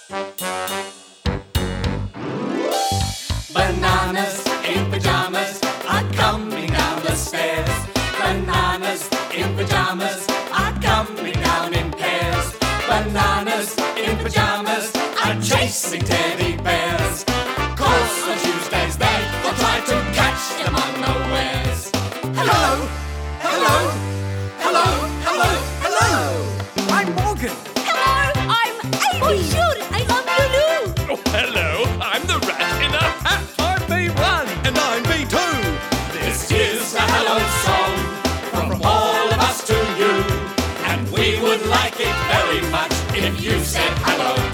Bananas in pajamas are coming down the stairs. Bananas in pajamas are coming down in pairs. Bananas in pajamas are chasing teddy bears. Course on Tuesdays they will try to catch them unawares. Hello, hello, hello, hello, hello. I'm Morgan. Hello, I'm Amy. Bonjour, I'm Lulu. Oh, hello, I'm the rat in a hat. I'm B1. And I'm B2. This is a hello song from all of us to you, and we would like it very much if you said hello